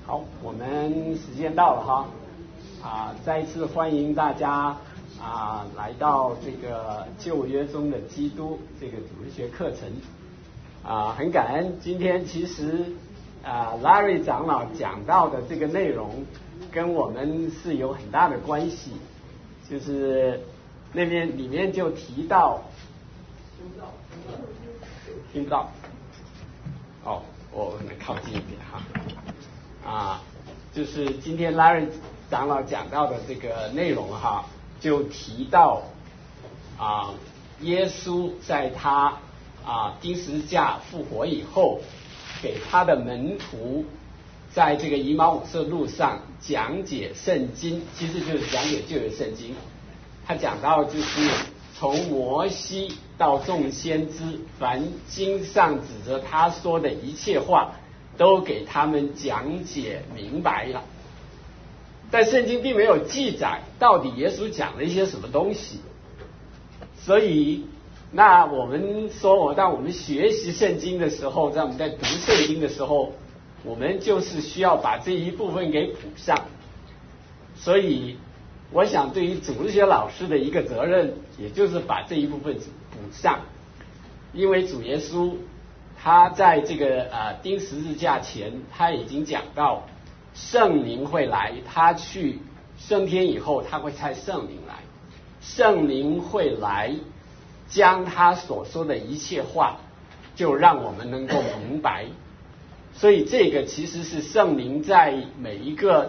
好，我们时间到了哈，再一次欢迎大家来到这个旧约中的基督这个主日学课程很感恩今天其实Larry 长老讲到的这个内容跟我们是有很大的关系，就是那边里面就提到听不到哦，我可能靠近一点哈就是今天 Larry 长老讲到的这个内容哈，就提到耶稣在他钉十字架复活以后，给他的门徒在这个以马忤斯路上讲解圣经，其实就是讲解旧约圣经。他讲到就是从摩西到众先知，凡经上指着他说的一切话，都给他们讲解明白了。但圣经并没有记载到底耶稣讲了一些什么东西，所以那我们说，当我们学习圣经的时候，在我们在读圣经的时候，我们就是需要把这一部分给补上。所以我想对于主日学老师的一个责任，也就是把这一部分补上。因为主耶稣他在这个钉十字架前，他已经讲到圣灵会来，他去升天以后，他会差圣灵来，圣灵会来将他所说的一切话就让我们能够明白。所以这个其实是圣灵在每一个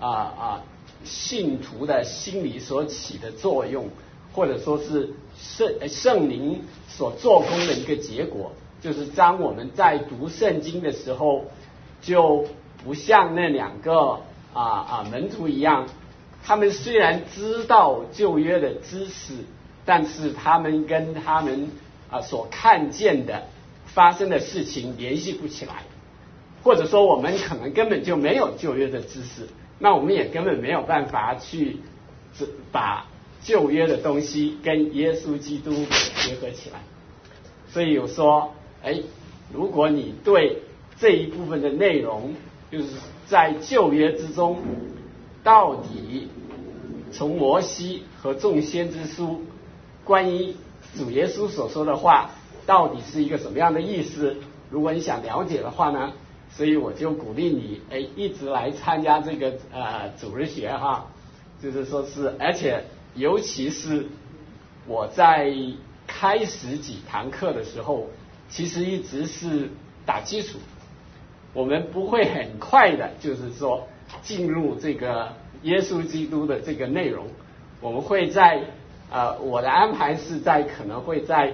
信徒的心里所起的作用，或者说是圣灵所做工的一个结果，就是当我们在读圣经的时候，就不像那两个门徒一样，他们虽然知道旧约的知识，但是他们跟他们所看见的发生的事情联系不起来，或者说我们可能根本就没有旧约的知识，那我们也根本没有办法去把旧约的东西跟耶稣基督结合起来。所以有说如果你对这一部分的内容，就是在旧约之中到底从摩西和众先知书关于主耶稣所说的话到底是一个什么样的意思，如果你想了解的话呢，所以我就鼓励你一直来参加这个主日学哈，就是说是，而且尤其是我在开始几堂课的时候，其实一直是打基础，我们不会很快的就是说进入这个耶稣基督的这个内容，我们会在我的安排是可能会在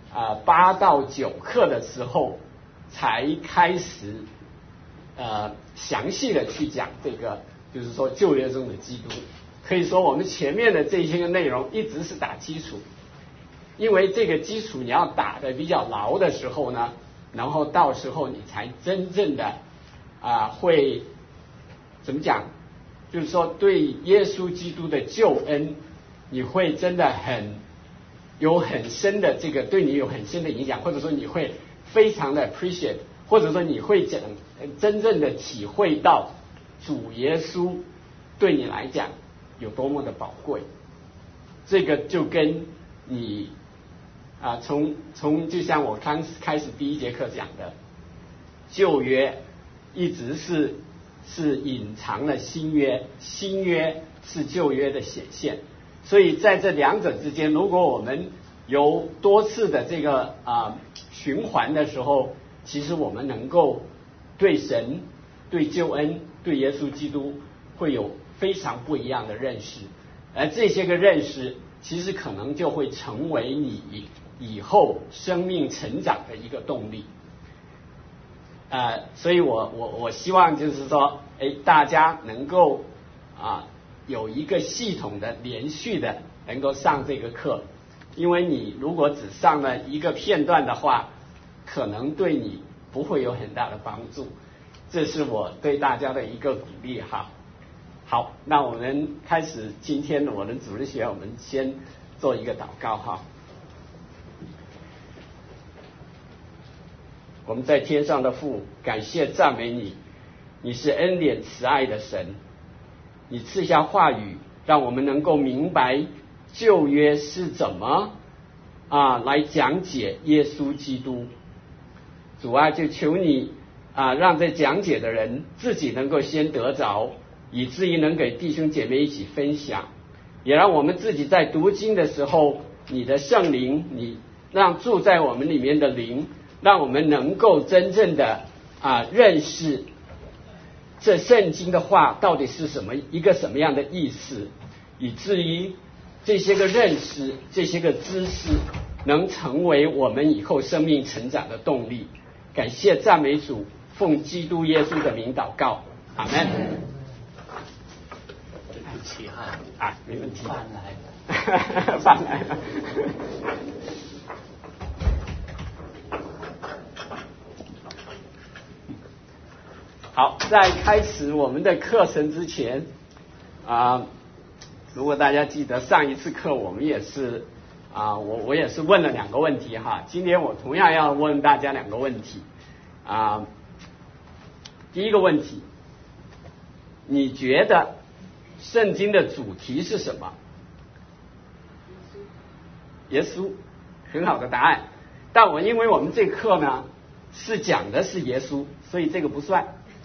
8到9课的时候才开始详细的去讲这个，就是说旧约中的基督。可以说我们前面的这些个内容一直是打基础，因为这个基础你要打得比较牢的时候呢，然后到时候你才真正的会怎么讲，就是说对耶稣基督的救恩，你会真的有很深的这个对你有很深的影响，或者说你会非常的 appreciate， 或者说你会真正的体会到主耶稣对你来讲有多么的宝贵。这个就跟你从就像我刚开始第一节课讲的，旧约一直是隐藏了新约，新约是旧约的显现。所以在这两者之间，如果我们有多次的这个循环的时候，其实我们能够对神、对救恩、对耶稣基督会有非常不一样的认识，而这些个认识其实可能就会成为你以后生命成长的一个动力。所以我希望就是说大家能够有一个系统的连续的能够上这个课，因为你如果只上了一个片段的话，可能对你不会有很大的帮助，这是我对大家的一个鼓励哈。好，那我们开始今天的我们主日学，我们先做一个祷告哈。我们在天上的父，感谢赞美你， 你是恩典慈爱的神，你赐下话语，让我们能够明白旧约是怎么来讲解耶稣基督。主啊，就求你让这讲解的人自己能够先得着，以至于能给弟兄姐妹一起分享，也让我们自己在读经的时候，你的圣灵，你让住在我们里面的灵，让我们能够真正的认识这圣经的话到底是一个什么样的意思，以至于这些个认识，这些个知识能成为我们以后生命成长的动力。感谢赞美主，奉基督耶稣的名祷告，阿门。 对不起没问题。 饭来了， 饭来了。好，在开始我们的课程之前如果大家记得上一次课我们也是我也是问了2个问题哈，今天我同样要问大家2个问题第一个问题，你觉得圣经的主题是什么？耶稣，很好的答案。但因为我们这课呢是讲的是耶稣，所以这个不算。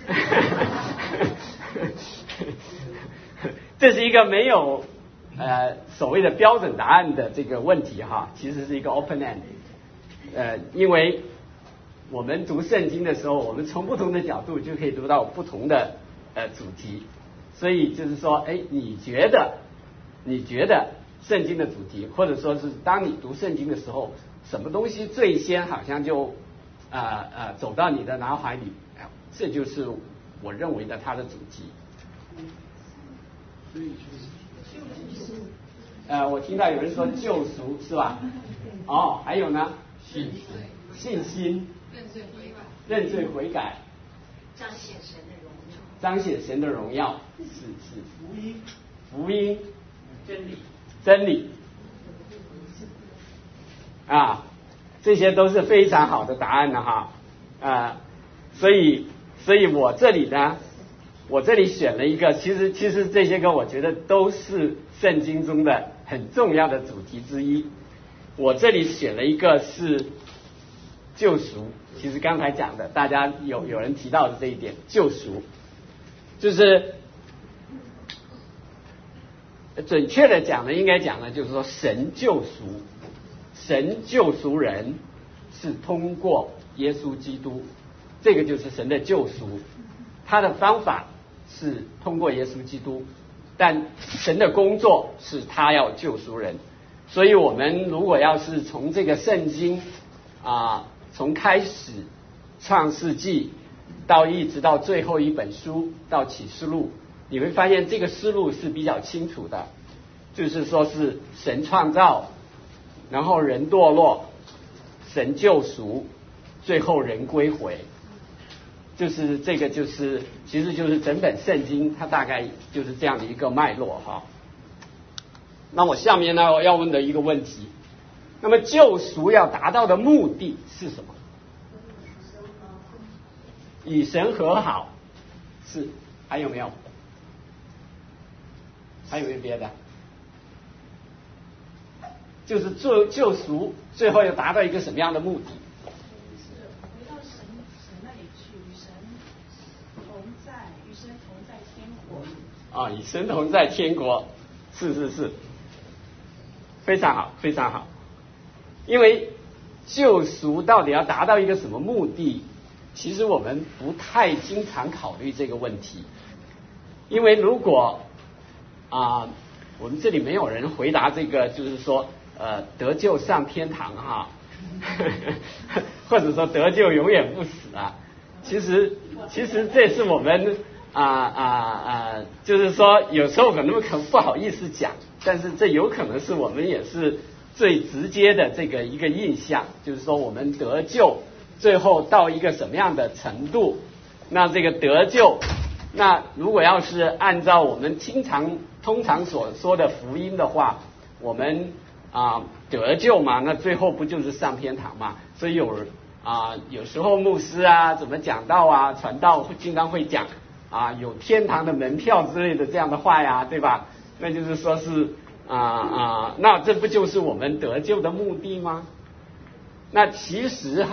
这是一个没有所谓的标准答案的这个问题哈，其实是一个 open end。因为我们读圣经的时候，我们从不同的角度就可以读到不同的主题，所以就是说，你觉得圣经的主题，或者说是当你读圣经的时候，什么东西最先好像就走到你的脑海里，这就是我认为的它的主题。我听到有人说救赎是吧？还有呢？信心，认罪悔改， 彰显神的荣耀， 彰显神的荣耀，是福音，真理这些都是非常好的答案了哈。所以我这里选了一个，其实这些个我觉得都是圣经中的很重要的主题之一。我这里选了一个是救赎，其实刚才讲的，大家有人提到的这一点，救赎就是准确的讲呢，应该讲呢，就是说神救赎人是通过耶稣基督，这个就是神的救赎。他的方法是通过耶稣基督，但神的工作是他要救赎人。所以我们如果要是从这个圣经从开始创世纪到一直到最后一本书到启示录，你会发现这个思路是比较清楚的，就是说是神创造，然后人堕落，神救赎，最后人归回，就是这个就是其实就是整本圣经它大概就是这样的一个脉络哈。那我下面呢我要问的一个问题，那么救赎要达到的目的是什么？与神和好，是，还有没有？还有没有别的？就是救赎最后要达到一个什么样的目的？ 回到神那里去，与神同在天国。 与神同在天国，是，非常好，非常好。因为救赎到底要达到一个什么目的，其实我们不太经常考虑这个问题。因为如果我们这里没有人回答这个，就是说得救上天堂哈，或者说得救永远不死其实这是我们就是说有时候可能不好意思讲，但是这有可能是我们也是最直接的这个一个印象，就是说我们得救最后到一个什么样的程度，那这个得救，那如果要是按照我们通常所说的福音的话，我们得救嘛，那最后不就是上天堂嘛？所以有时候牧师怎么讲道传道经常会讲有天堂的门票之类的这样的话呀，对吧？那就是说是那这不就是我们得救的目的吗？那其实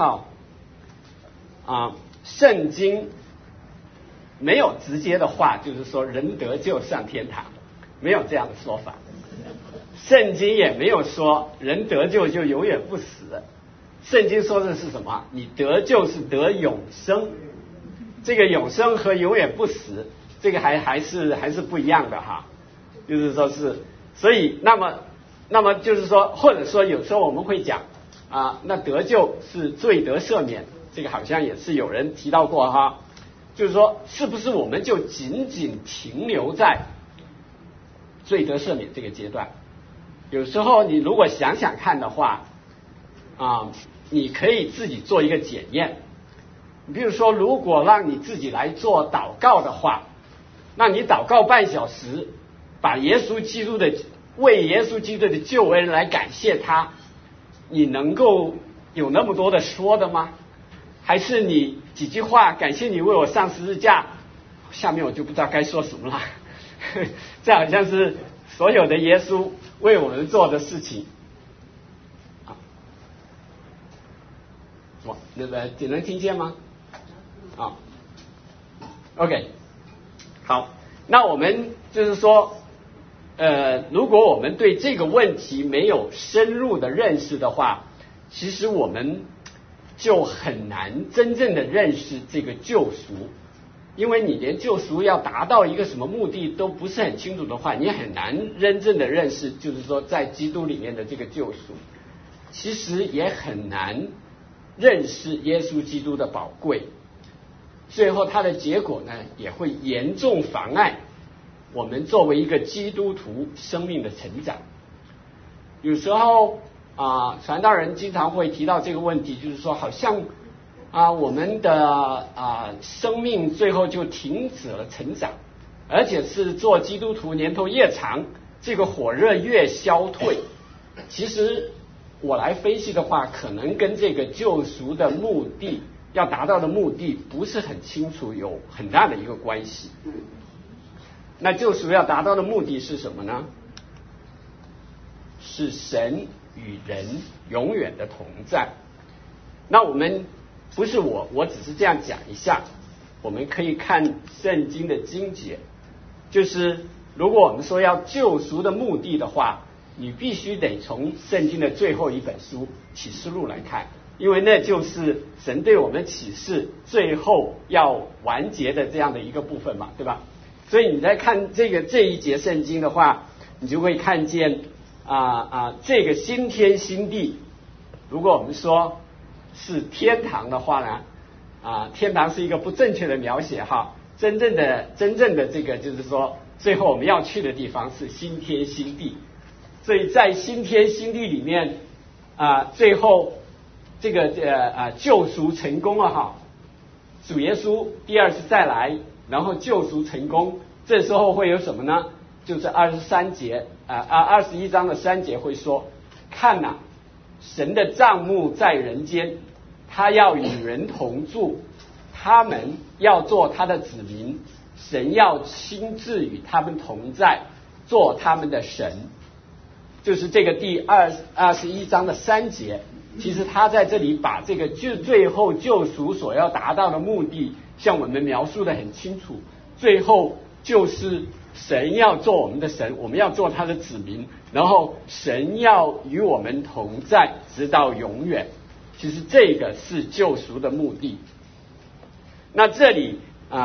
圣经没有直接的话，就是说人得救上天堂，没有这样的说法。圣经也没有说人得救就永远不死。圣经说的是什么？你得救是得永生，这个永生和永远不死，这个还是不一样的哈。就是说是，所以那么就是说，或者说有时候我们会讲那得救是罪得赦免，这个好像也是有人提到过哈。就是说，是不是我们就仅仅停留在罪得赦免这个阶段？有时候你如果想想看的话，你可以自己做一个检验。比如说，如果让你自己来做祷告的话，那你祷告半小时，把为耶稣基督的救恩来感谢他，你能够有那么多的说的吗？还是你几句话感谢你为我上十字架，下面我就不知道该说什么了。这好像是所有的耶稣为我们做的事情。那个你能听见吗？OK， 好，那我们就是说，如果我们对这个问题没有深入的认识的话，其实我们就很难真正的认识这个救赎，因为你连救赎要达到一个什么目的都不是很清楚的话，你很难真正的认识，就是说在基督里面的这个救赎，其实也很难认识耶稣基督的宝贵，最后它的结果呢，也会严重妨碍我们作为一个基督徒生命的成长。有时候传道人经常会提到这个问题，就是说好像我们的生命最后就停止了成长，而且是做基督徒年头越长，这个火热越消退。其实我来分析的话，可能跟这个救赎的目的要达到的目的不是很清楚，有很大的一个关系。那救赎要达到的目的是什么呢？是神与人永远的同在。那我们不是我只是这样讲一下，我们可以看圣经的经节，就是如果我们说要救赎的目的的话，你必须得从圣经的最后一本书启示录来看，因为那就是神对我们启示最后要完结的这样的一个部分嘛，对吧？所以你在看这一节圣经的话，你就会看见这个新天新地，如果我们说是天堂的话呢，天堂是一个不正确的描写哈，真正的这个就是说，最后我们要去的地方是新天新地。所以在新天新地里面最后这个救赎成功了哈，主耶稣第二次再来，然后救赎成功，这时候会有什么呢？就是21章的3节会说，看哪，神的帐幕在人间，他要与人同住，他们要做他的子民，神要亲自与他们同在，做他们的神。就是这个第21章的3节，其实他在这里把这个最后救赎所要达到的目的向我们描述的很清楚，最后就是神要做我们的神，我们要做他的子民，然后神要与我们同在直到永远。其实这个是救赎的目的。那这里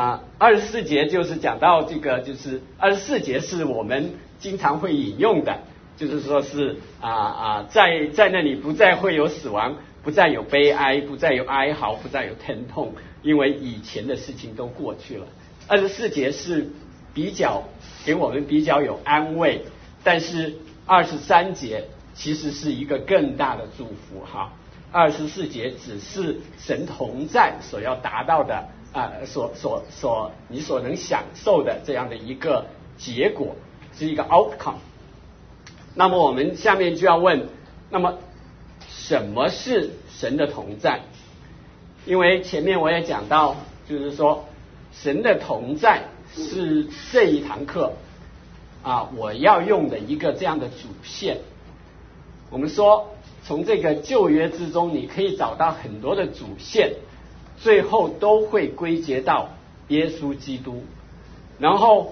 24节就是讲到这个，就是24节是我们经常会引用的，就是说是在那里不再会有死亡，不再有悲哀，不再有哀嚎，不再有疼痛，因为以前的事情都过去了。24节是给我们比较有安慰，但是23节其实是一个更大的祝福哈。24节只是神同在所要达到的你所能享受的这样的一个结果，是一个 outcome。那么我们下面就要问，那么什么是神的同在？因为前面我也讲到，就是说神的同在是这一堂课我要用的一个这样的主线。我们说从这个旧约之中，你可以找到很多的主线，最后都会归结到耶稣基督。然后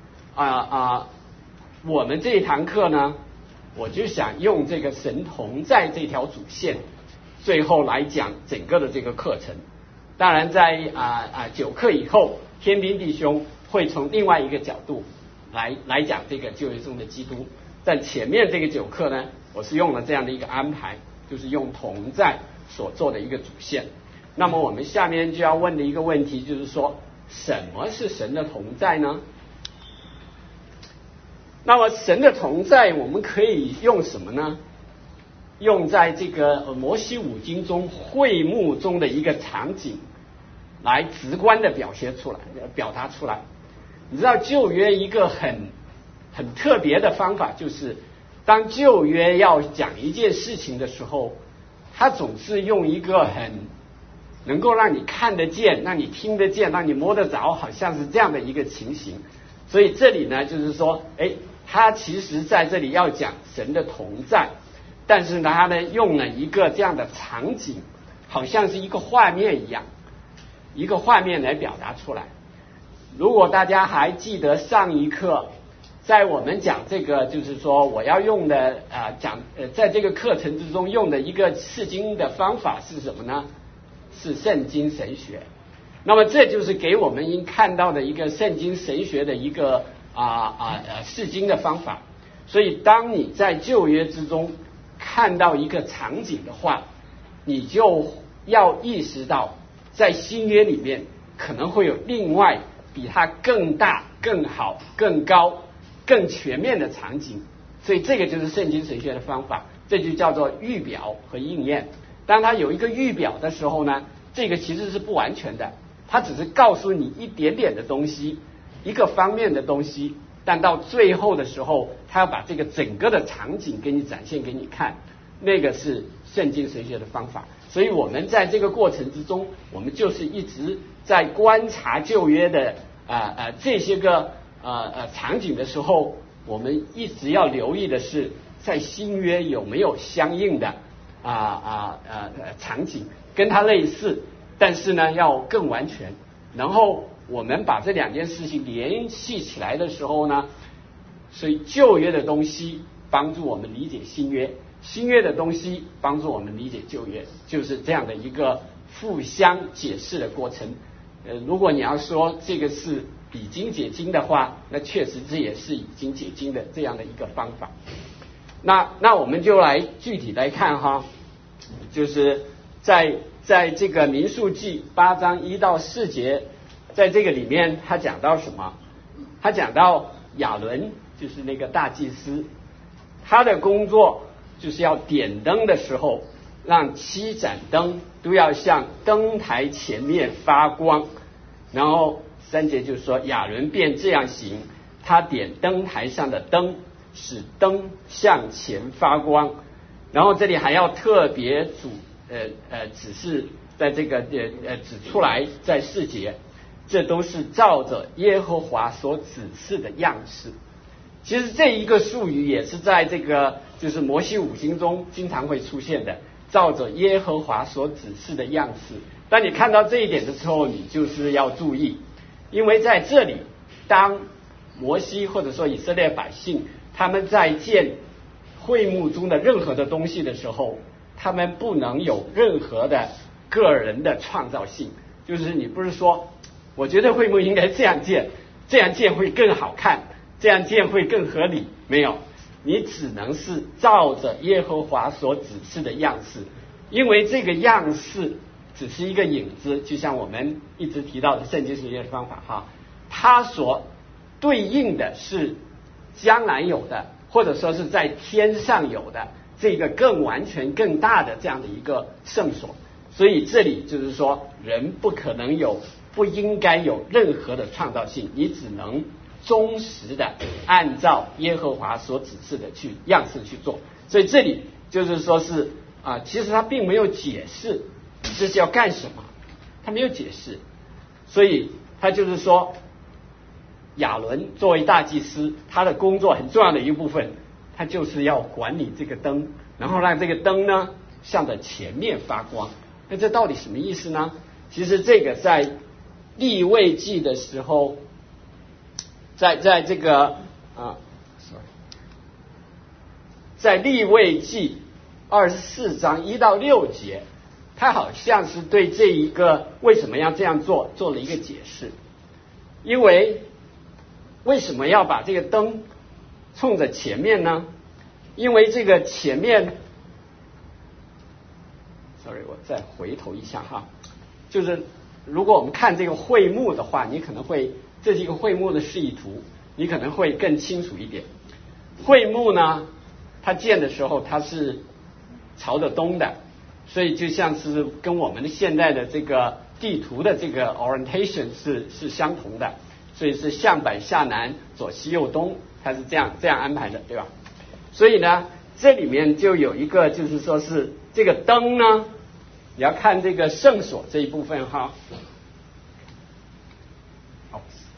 我们这一堂课呢，我就想用这个神同在这条主线，最后来讲整个的这个课程。当然在9课以后，天兵弟兄会从另外一个角度来讲这个旧约中的基督。在前面这个9课呢，我是用了这样的一个安排，就是用同在所做的一个主线。那么我们下面就要问的一个问题就是说，什么是神的同在呢？那么神的同在我们可以用什么呢？用在这个摩西五经中会幕中的一个场景来直观的表达出来。你知道旧约一个很特别的方法，就是当旧约要讲一件事情的时候，他总是用一个很能够让你看得见、让你听得见、让你摸得着，好像是这样的一个情形。所以这里呢，就是说他其实在这里要讲神的同在，但是呢他呢用了一个这样的场景，好像是一个画面一样，一个画面来表达出来。如果大家还记得上一课，在我们讲这个就是说我要用的在这个课程之中用的一个释经的方法是什么呢？是圣经神学。那么这就是给我们应看到的一个圣经神学的一个释经的方法。所以当你在旧约之中看到一个场景的话，你就要意识到在新约里面可能会有另外比它更大、更好、更高、更全面的场景。所以这个就是圣经神学的方法，这就叫做预表和应验。当它有一个预表的时候呢，这个其实是不完全的，它只是告诉你一点点的东西，一个方面的东西，但到最后的时候，它要把这个整个的场景给你展现给你看，那个是圣经神学的方法。所以我们在这个过程之中，我们就是一直在观察旧约的这些个场景的时候，我们一直要留意的是，在新约有没有相应的场景跟它类似，但是呢要更完全。然后我们把这两件事情联系起来的时候呢，所以旧约的东西帮助我们理解新约，新约的东西帮助我们理解旧约，就是这样的一个互相解释的过程。如果你要说这个是以经解经的话，那确实这也是以经解经的这样的一个方法。那我们就来具体来看哈，就是在这个民数记8章1到4节，在这个里面他讲到什么？他讲到亚伦，就是那个大祭司，他的工作就是要点灯的时候，让7盏灯都要向灯台前面发光。然后3节就说亚伦便这样行，他点灯台上的灯，使灯向前发光。然后这里还要特别指示在这个指出来，在4节，这都是照着耶和华所指示的样式。其实这一个术语也是在这个就是摩西五经中经常会出现的，照着耶和华所指示的样式。当你看到这一点的时候，你就是要注意，因为在这里当摩西或者说以色列百姓他们在建会幕中的任何的东西的时候，他们不能有任何的个人的创造性。就是你不是说我觉得会幕应该这样建，这样建会更好看，这样建会更合理，没有，你只能是照着耶和华所指示的样式。因为这个样式只是一个影子，就像我们一直提到的圣经神学的方法哈，它所对应的是将来有的，或者说是在天上有的这个更完全更大的这样的一个圣所。所以这里就是说人不可能有，不应该有任何的创造性，你只能忠实的按照耶和华所指示的样式去做。所以这里就是说是其实他并没有解释这是要干什么，他没有解释，所以他就是说，亚伦作为大祭司，他的工作很重要的一部分，他就是要管理这个灯，然后让这个灯呢向着前面发光。那这到底什么意思呢？其实这个在利未记的时候，在这个在利未记24章1到6节，他好像是对这一个为什么要这样做了一个解释。因为什么要把这个灯冲着前面呢？因为这个前面 ，sorry， 我再回头一下哈，就是如果我们看这个会幕的话，你可能会，这是一个会幕的示意图，你可能会更清楚一点。会幕呢，它建的时候它是朝着东的，所以就像是跟我们的现在的这个地图的这个 orientation 是相同的，所以是向北向南左西右东，它是这样安排的，对吧？所以呢，这里面就有一个就是说是这个灯呢，你要看这个圣所这一部分哈。好，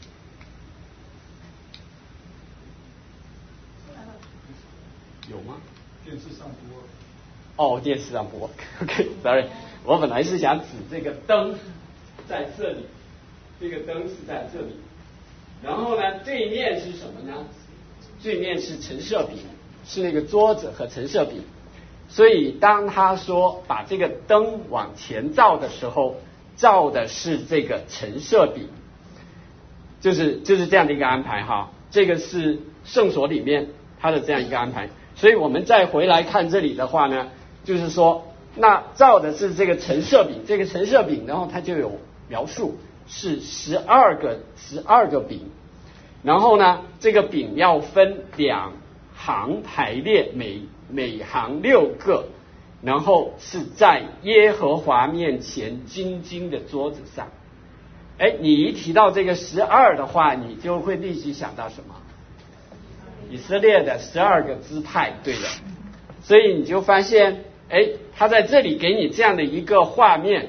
有吗？ 电视上播。 哦，电视上播。OK，sorry， 我本来是想指这个灯在这里，这个灯是在这里，然后呢，对面是什么呢？对面是陈设饼，是那个桌子和陈设饼。所以当他说把这个灯往前照的时候，照的是这个陈设饼，就是这样的一个安排哈。这个是圣所里面它的这样一个安排。所以我们再回来看这里的话呢，就是说那照的是这个陈设饼，这个陈设饼然后它就有描述是12个饼，然后呢这个饼要分2行排列，每行6个，然后是在耶和华面前金金的桌子上。你一提到这个12的话，你就会立即想到什么？以色列的12个支派，对的。所以你就发现，他在这里给你这样的一个画面，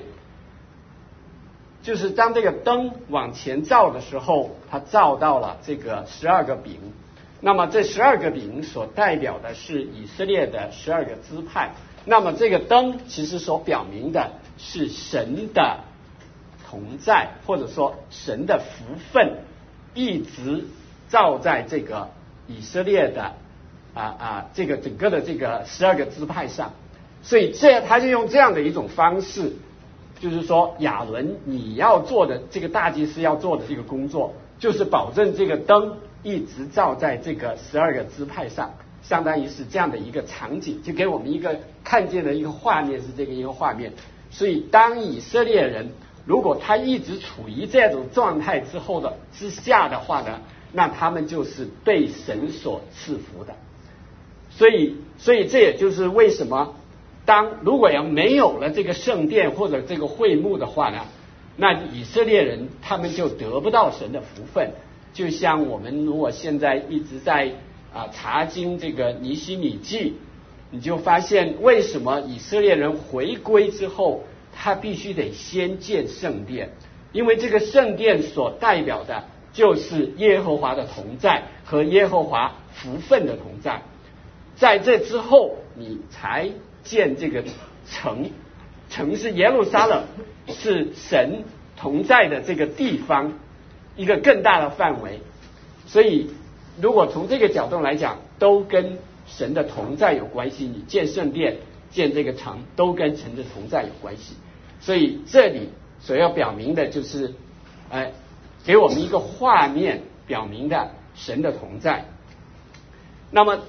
就是当这个灯往前照的时候，它照到了这个12个饼。那么这12个饼所代表的是以色列的12个支派。那么这个灯其实所表明的是神的同在，或者说神的福分一直照在这个以色列的这个整个的这个12个支派上。所以他就用这样的一种方式，就是说亚伦你要做的这个大祭司要做的这个工作，就是保证这个灯一直照在这个12个支派上，相当于是这样的一个场景，就给我们一个看见的一个画面，是这个一个画面。所以当以色列人如果他一直处于这种状态之下的话呢，那他们就是被神所赐福的。所以这也就是为什么如果要没有了这个圣殿或者这个会幕的话呢，那以色列人他们就得不到神的福分。就像我们如果现在一直在查经这个尼希米记，你就发现为什么以色列人回归之后，他必须得先建圣殿，因为这个圣殿所代表的就是耶和华的同在和耶和华福分的同在。在这之后，你才建这个城是耶路撒冷，是神同在的这个地方，一个更大的范围。所以如果从这个角度来讲，都跟神的同在有关系。你建圣殿建这个城都跟神的同在有关系。所以这里所要表明的就是给我们一个画面，表明的神的同在。那么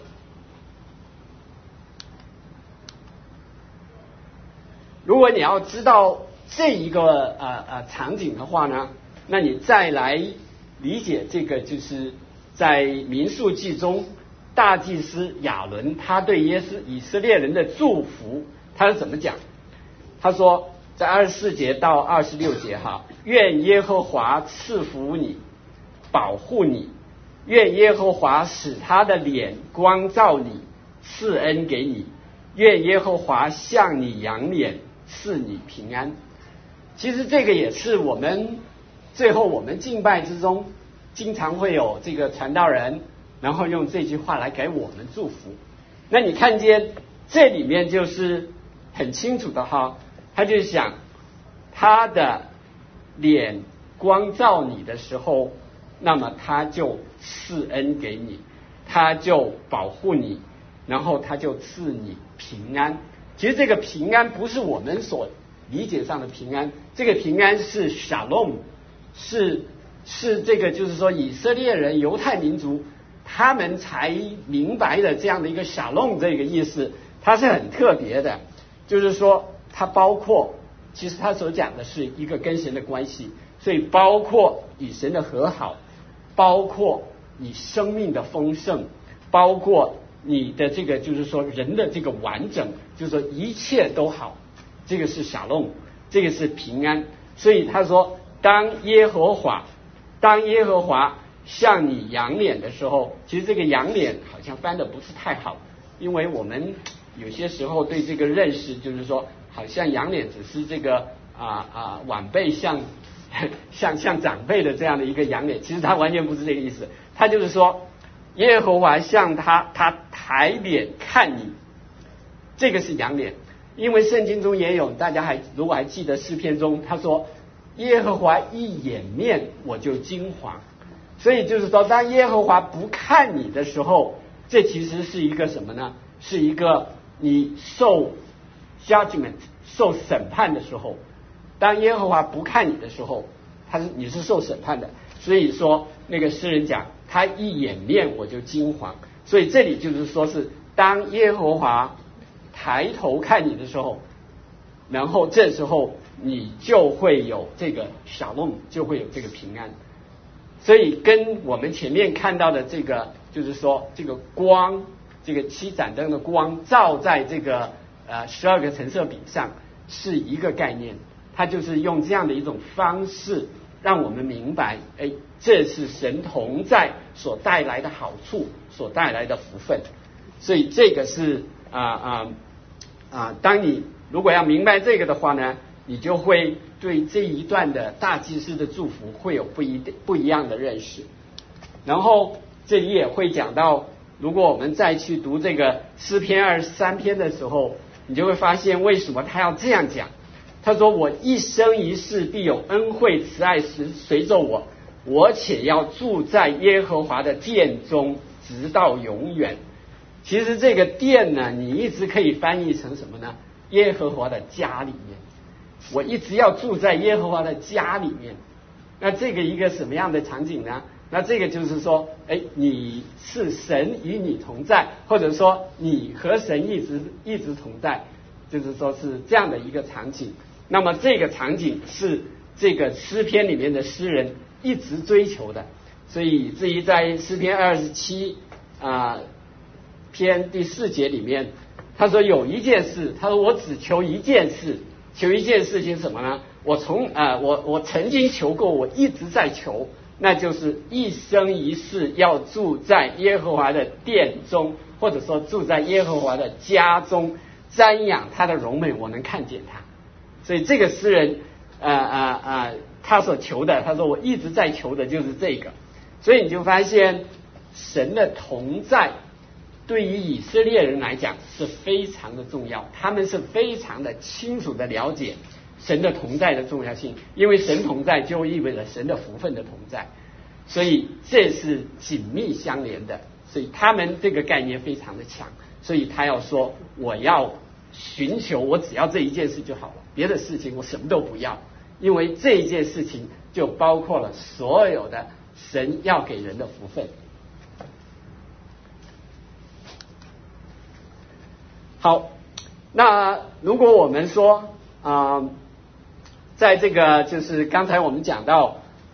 如果你要知道这一个场景的话呢，那你再来理解这个，就是在民数记中大祭司亚伦他对以色列人的祝福，他是怎么讲？他说在24节到26节哈，愿耶和华赐福你，保护你，愿耶和华使他的脸光照你，赐恩给你，愿耶和华向你扬脸，赐你平安。其实这个也是我们最后我们敬拜之中，经常会有这个传道人，然后用这句话来给我们祝福。那你看见这里面就是很清楚的哈，他就想他的脸光照你的时候，那么他就赐恩给你，他就保护你，然后他就赐你平安。其实这个平安不是我们所理解上的平安，这个平安是 shalom， 是这个就是说以色列人犹太民族他们才明白的这样的一个 shalom 这个意思，它是很特别的，就是说它包括，其实它所讲的是一个跟神的关系，所以包括与神的和好，包括你生命的丰盛，包括你的这个就是说人的这个完整，就是说一切都好，这个是shalom，这个是平安。所以他说当耶和华向你仰脸的时候，其实这个仰脸好像翻的不是太好，因为我们有些时候对这个认识就是说好像仰脸只是这个晚辈向长辈的这样的一个仰脸，其实他完全不是这个意思，他就是说耶和华向他抬脸看你，这个是仰脸。因为圣经中也有，大家如果还记得诗篇中他说耶和华一掩面我就惊惶，所以就是说当耶和华不看你的时候，这其实是一个什么呢？是一个你受 judgment 受审判的时候，当耶和华不看你的时候，你是受审判的。所以说那个诗人讲他一掩面我就惊惶，所以这里就是说是当耶和华抬头看你的时候，然后这时候你就会有这个shalom，就会有这个平安。所以跟我们前面看到的这个就是说这个光，这个7盏灯的光照在这个12个陈设饼上是一个概念，它就是用这样的一种方式让我们明白，这是神同在所带来的好处，所带来的福分。所以这个是当你如果要明白这个的话呢，你就会对这一段的大祭司的祝福会有不一样的认识。然后这里也会讲到，如果我们再去读这个诗篇23篇的时候，你就会发现为什么他要这样讲。他说我一生一世必有恩惠慈爱随着我，我且要住在耶和华的殿中直到永远。其实这个殿呢，你一直可以翻译成什么呢？耶和华的家里面，我一直要住在耶和华的家里面。那这个一个什么样的场景呢？那这个就是说，你是神与你同在，或者说你和神一直同在，就是说是这样的一个场景。那么这个场景是这个诗篇里面的诗人一直追求的，所以至于在诗篇27篇第4节里面，他说有一件事，他说我只求一件事，求一件事情什么呢？我曾经求过，我一直在求，那就是一生一世要住在耶和华的殿中，或者说住在耶和华的家中，瞻仰他的荣美，我能看见他。所以这个诗人他所求的，他说我一直在求的就是这个。所以你就发现神的同在对于以色列人来讲是非常的重要，他们是非常的清楚的了解神的同在的重要性，因为神同在就意味着神的福分的同在，所以这是紧密相连的。所以他们这个概念非常的强，所以他要说我要寻求，我只要这一件事就好了，别的事情我什么都不要，因为这一件事情就包括了所有的神要给人的福分。好，那如果我们说在这个就是刚才我们讲到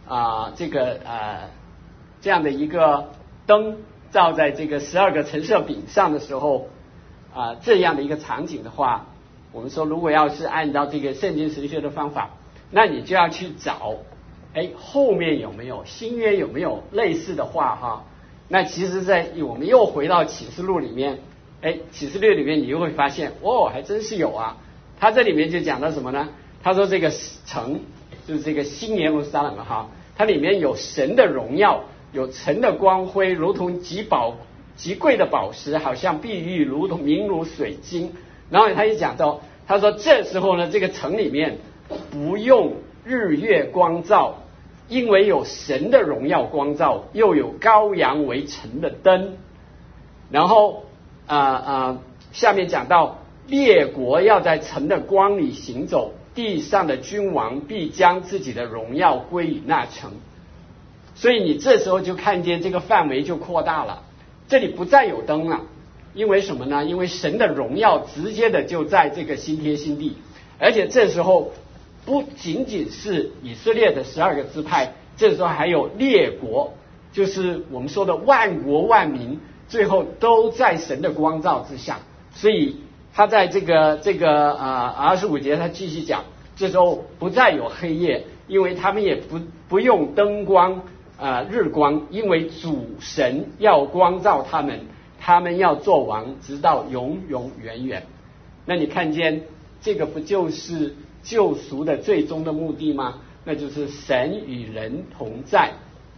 这样的一个灯照在这个12个陈设饼上的时候这样的一个场景的话，我们说如果要是按照这个圣经神学的方法，那你就要去找后面有没有新约有没有类似的话哈。那其实在我们又回到启示录里面，启示录里面你就会发现还真是有啊。他这里面就讲到什么呢？他说这个城就是这个新耶路撒冷哈，它里面有神的荣耀，有神的光辉，如同极贵的宝石，好像碧玉，明如水晶。然后他一讲到，他说这时候呢，这个城里面不用日月光照，因为有神的荣耀光照，又有羔羊为城的灯。然后下面讲到列国要在城的光里行走，地上的君王必将自己的荣耀归于那城。所以你这时候就看见这个范围就扩大了，这里不再有灯了，因为什么呢？因为神的荣耀直接的就在这个新天新地，而且这时候不仅仅是以色列的12个支派，这时候还有列国，就是我们说的万国万民，最后都在神的光照之下。所以他在这个25节他继续讲，这时候不再有黑夜，因为他们也不用灯光日光，因为主神要光照他们，他们要做王，直到永永远远。那你看见这个不就是救赎的最终的目的吗？那就是神与人同在，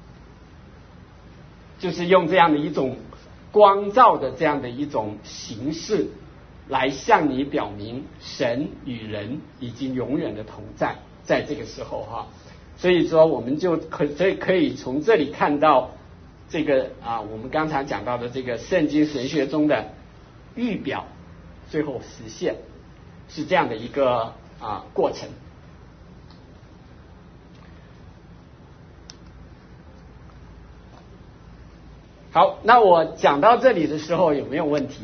就是用这样的一种光照的这样的一种形式来向你表明神与人已经永远的同在，在这个时候哈。所以说我们就可以从这里看到这个我们刚才讲到的这个圣经神学中的预表最后实现，是这样的一个过程。好，那我讲到这里的时候有没有问题？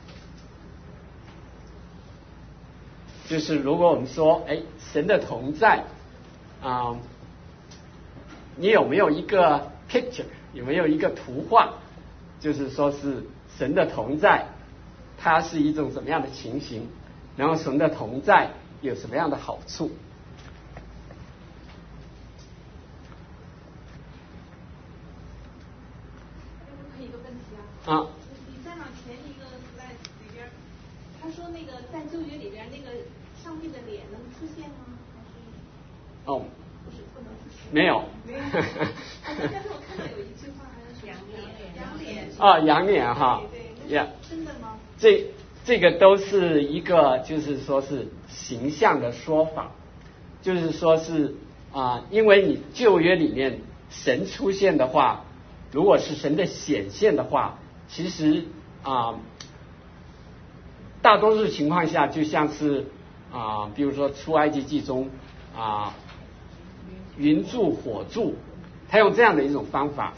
就是如果我们说神的同在你有没有一个 picture， 有没有一个图画，就是说是神的同在它是一种什么样的情形，然后神的同在有什么样的好处？ 我有一个问题你再往前一个 slide 里边，他说那个在旧约里边那个上帝的脸能出现吗？不是不能出现。没有。但是我看到有一句话好像是羊脸哈。 对，真的吗？ 这个都是一个就是说是形象的说法，就是说是因为你旧约里面神出现的话，如果是神的显现的话，其实大多数情况下就像是比如说出埃及记中云柱火柱，他用这样的一种方法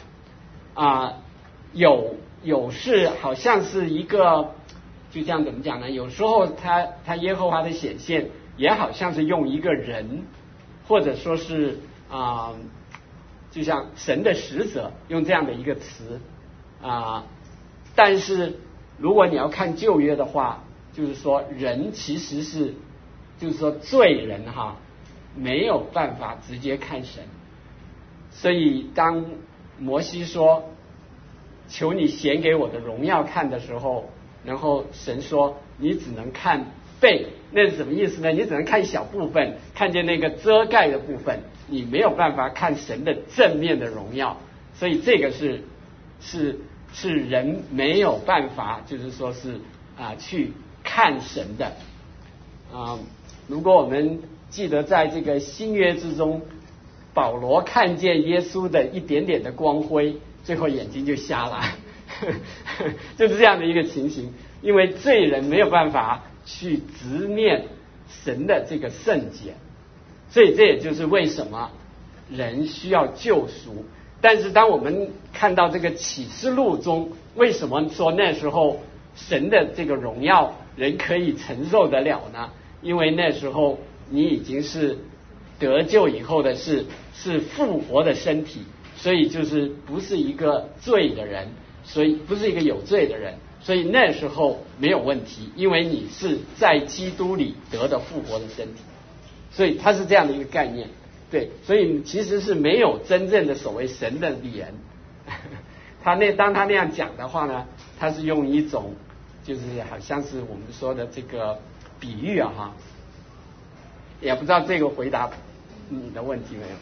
有是好像是一个，就像怎么讲呢？有时候他耶和华的显现也好像是用一个人，或者说是就像神的使者用这样的一个词但是如果你要看旧约的话，就是说人其实是就是说罪人没有办法直接看神，所以当摩西说求你显给我的荣耀看的时候，然后神说你只能看背，那是什么意思呢？你只能看小部分，看见那个遮盖的部分，你没有办法看神的正面的荣耀。所以这个是人没有办法就是说是去看神的如果我们记得在这个新约之中，保罗看见耶稣的一点点的光辉，最后眼睛就瞎了就是这样的一个情形。因为罪人没有办法去直面神的这个圣洁，所以这也就是为什么人需要救赎。但是当我们看到这个启示录中，为什么说那时候神的这个荣耀人可以承受得了呢？因为那时候你已经是得救以后的是复活的身体，所以就是不是一个罪的人，所以不是一个有罪的人，所以那时候没有问题，因为你是在基督里得的复活的身体，所以它是这样的一个概念。对，所以其实是没有真正的所谓神的脸当他那样讲的话呢，他是用一种就是好像是我们说的这个比喻也不知道这个回答你的问题没有？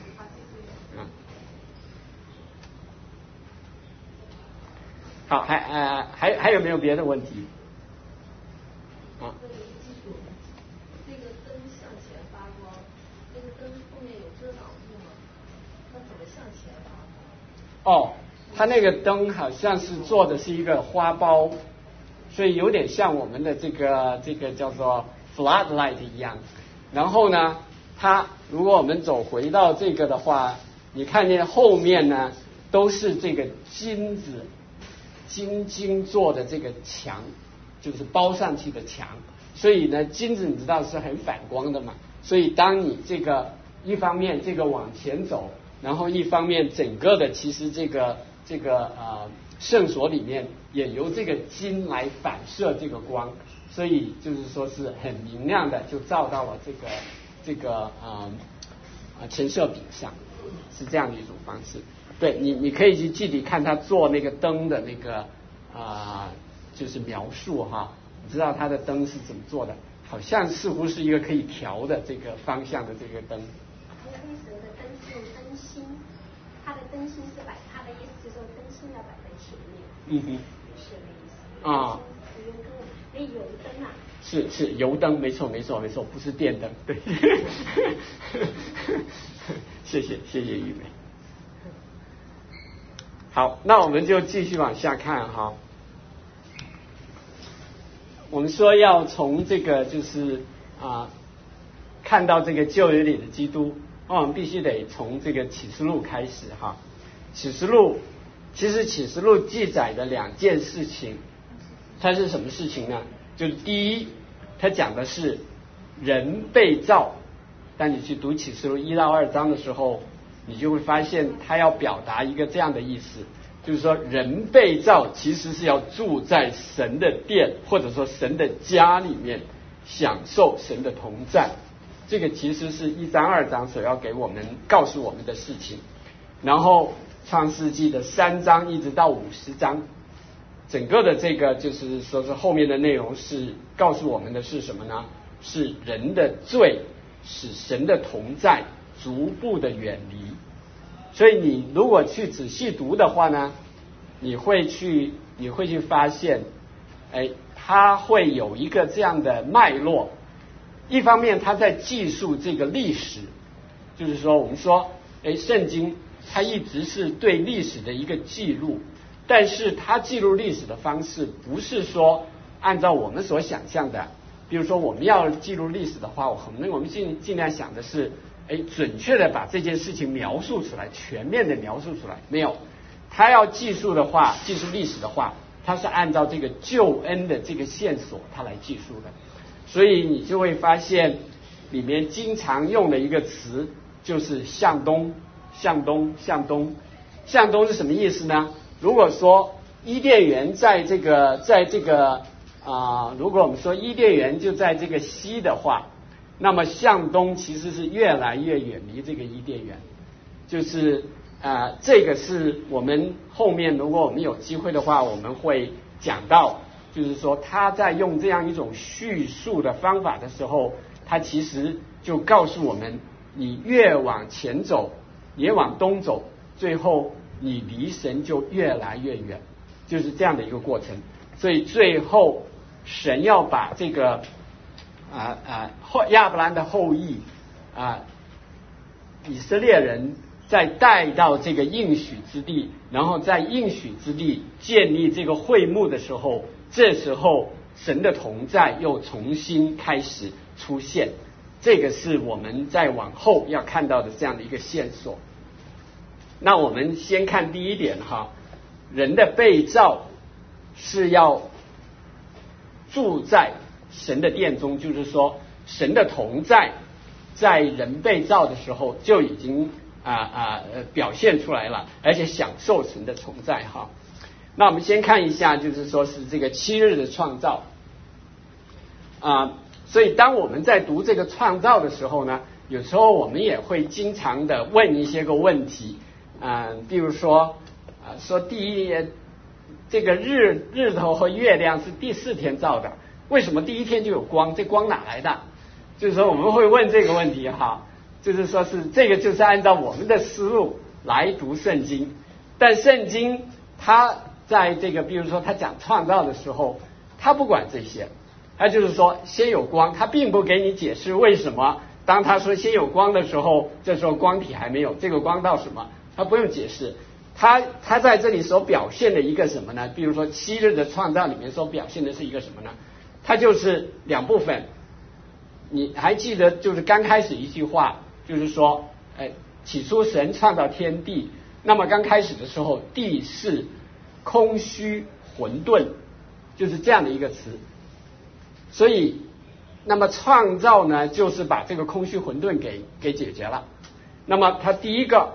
好，还有没有别的问题？啊？ 那个灯向前发光，那个灯后面有遮挡物吗？它怎么向前发光？ 哦，它那个灯好像是做的是一个花苞，所以有点像我们的这个叫做 floodlight 一样。然后呢，它如果我们走回到这个的话，你看见后面呢都是这个金晶做的这个墙，就是包上去的墙。所以呢，金子你知道是很反光的嘛，所以当你这个一方面这个往前走，然后一方面整个的其实这个圣所里面也由这个金来反射这个光，所以就是说是很明亮的，就照到了这个陈设饼上，是这样的一种方式。对，你可以去具体看他做那个灯的那个就是描述哈，你知道他的灯是怎么做的，好像似乎是一个可以调的这个方向的这个灯。 那时候的灯是用灯芯，它的灯芯是它的意思就是说灯芯要摆在前面。是那意思。啊。油灯啊。 是油灯，没错，不是电灯，对。谢谢玉梅。好，那我们就继续往下看哈。我们说要从这个就是看到这个旧约里的基督，我们必须得从这个启示录开始哈。启示录记载的两件事情，它是什么事情呢？就是第一，它讲的是人被造。当你去读启示录1到2章的时候，你就会发现它要表达一个这样的意思，就是说人被造其实是要住在神的殿或者说神的家里面，享受神的同在。这个其实是1章2章所要给我们告诉我们的事情。然后创世纪的3章一直到50章，整个的这个就是说是后面的内容是告诉我们的是什么呢？是人的罪使神的同在逐步的远离。所以你如果去仔细读的话呢，你会去发现，它会有一个这样的脉络。一方面它在记述这个历史，就是说我们说圣经它一直是对历史的一个记录，但是它记录历史的方式不是说按照我们所想象的，比如说我们要记录历史的话，我们尽量想的是准确的把这件事情描述出来，全面的描述出来。没有，他要记述历史的话，他是按照这个救恩的这个线索他来记述的。所以你就会发现里面经常用的一个词就是向东是什么意思呢？如果说伊甸园在这个如果我们说伊甸园就在这个西的话，那么向东其实是越来越远离这个伊甸园。就是这个是我们后面如果我们有机会的话我们会讲到，就是说他在用这样一种叙述的方法的时候，他其实就告诉我们，你越往前走，也往东走，最后你离神就越来越远，就是这样的一个过程。所以最后神要把这个亚伯兰的后裔以色列人再带到这个应许之地，然后在应许之地建立这个会幕的时候，这时候神的同在又重新开始出现。这个是我们再往后要看到的这样的一个线索。那我们先看第一点哈，人的被造是要住在神的殿中，就是说神的同在在人被造的时候就已经表现出来了，而且享受神的同在哈。那我们先看一下，就是说是这个7日的创造所以当我们在读这个创造的时候呢，有时候我们也会经常的问一些个问题比如说说这个日头和月亮是第4天造的，为什么第1天就有光？这光哪来的？就是说我们会问这个问题哈。 就是说是这个就是按照我们的思路来读圣经，但圣经它在这个比如说它讲创造的时候，它不管这些，它就是说先有光，它并不给你解释为什么当他说先有光的时候，这时候光体还没有，这个光到什么，他不用解释。他在这里所表现的一个什么呢？比如说7日的创造里面所表现的是一个什么呢？它就是2部分。你还记得就是刚开始一句话，就是说，起初神创造天地，那么刚开始的时候，地是空虚混沌，就是这样的一个词。所以，那么创造呢，就是把这个空虚混沌给解决了。那么他第一个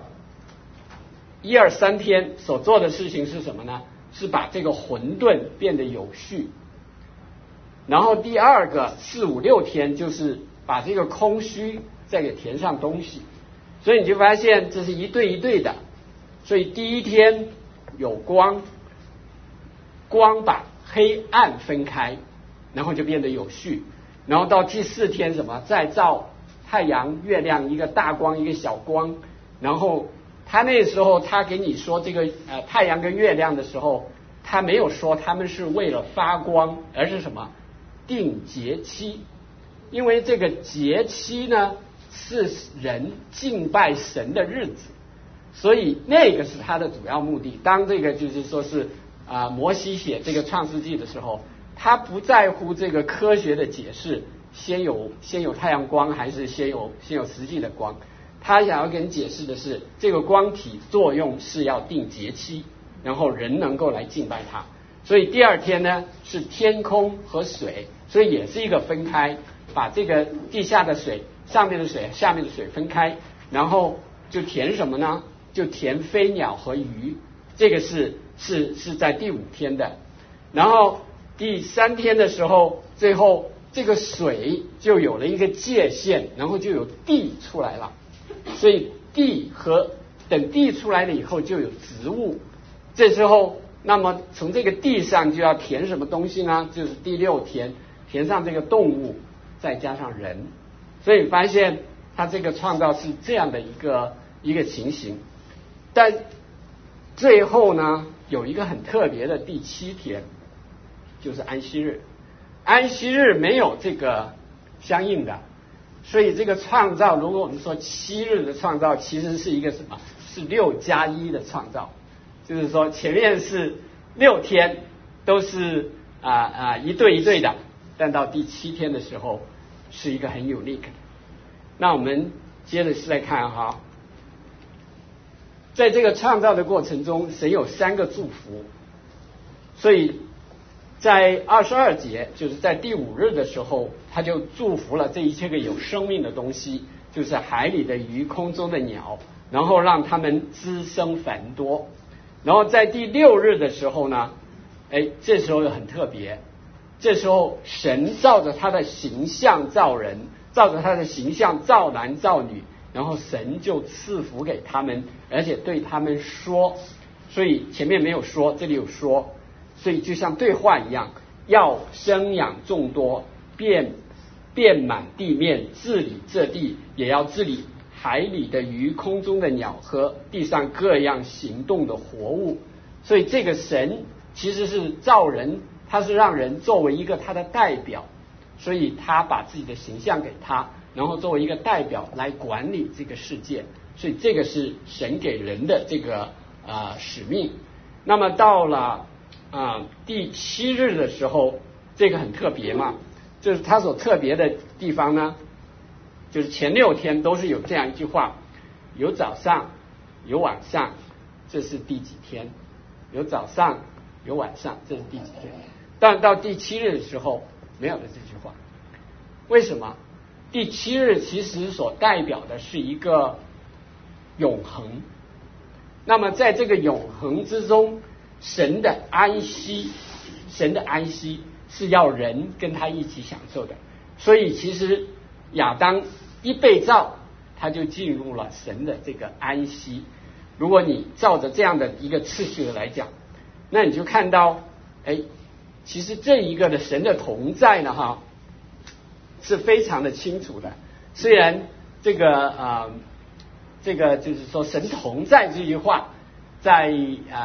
1、2、3天所做的事情是什么呢？是把这个混沌变得有序。然后第二个4、5、6天就是把这个空虚再给填上东西。所以你就发现这是一对一对的。所以第1天有光，光把黑暗分开，然后就变得有序。然后到第4天什么？再造太阳、月亮，一个大光，一个小光。然后他那时候他给你说这个太阳跟月亮的时候，他没有说他们是为了发光，而是什么？定节期。因为这个节期呢是人敬拜神的日子，所以那个是他的主要目的。当这个就是说是摩西写这个创世纪的时候，他不在乎这个科学的解释，先有太阳光还是先有实际的光，他想要给你解释的是这个光体作用是要定节期，然后人能够来敬拜他。所以第2天呢是天空和水，所以也是一个分开，把这个地下的水、上面的水、下面的水分开，然后就填什么呢？就填飞鸟和鱼。这个是在第5天的。然后第3天的时候，最后这个水就有了一个界限，然后就有地出来了。所以等地出来了以后，就有植物。这时候，那么从这个地上就要填什么东西呢？就是第6天填上这个动物，再加上人。所以发现它这个创造是这样的一个情形。但最后呢，有一个很特别的第7天，就是安息日。安息日没有这个相应的，所以这个创造，如果我们说7日的创造，其实是一个什么？是6+1的创造。就是说前面是6天都是一对一对的，但到第7天的时候是一个很unique的。那我们接着来看哈，在这个创造的过程中，神有3个祝福。所以在22节，就是在第5日的时候，他就祝福了这一切个有生命的东西，就是海里的鱼、空中的鸟，然后让他们滋生繁多。然后在第6日的时候呢，这时候很特别，这时候神照着他的形象造人，照着他的形象造男造女，然后神就赐福给他们，而且对他们说，所以前面没有说，这里有说，所以就像对话一样，要生养众多，遍满地面，治理这地，也要治理海里的鱼、空中的鸟和地上各样行动的活物。所以这个神其实是造人，他是让人作为一个他的代表，所以他把自己的形象给他，然后作为一个代表来管理这个世界。所以这个是神给人的这个使命。那么到了第7日的时候，这个很特别嘛，就是它所特别的地方呢，就是前6天都是有这样一句话，有早上有晚上，这是第几天？有早上有晚上，这是第几天？但到第7日的时候没有了这句话。为什么？第7日其实所代表的是一个永恒。那么在这个永恒之中，神的安息是要人跟他一起享受的。所以其实亚当一被造，他就进入了神的这个安息。如果你照着这样的一个次序来讲，那你就看到，其实这一个的神的同在呢，是非常的清楚的。虽然这个就是说神同在这句话，在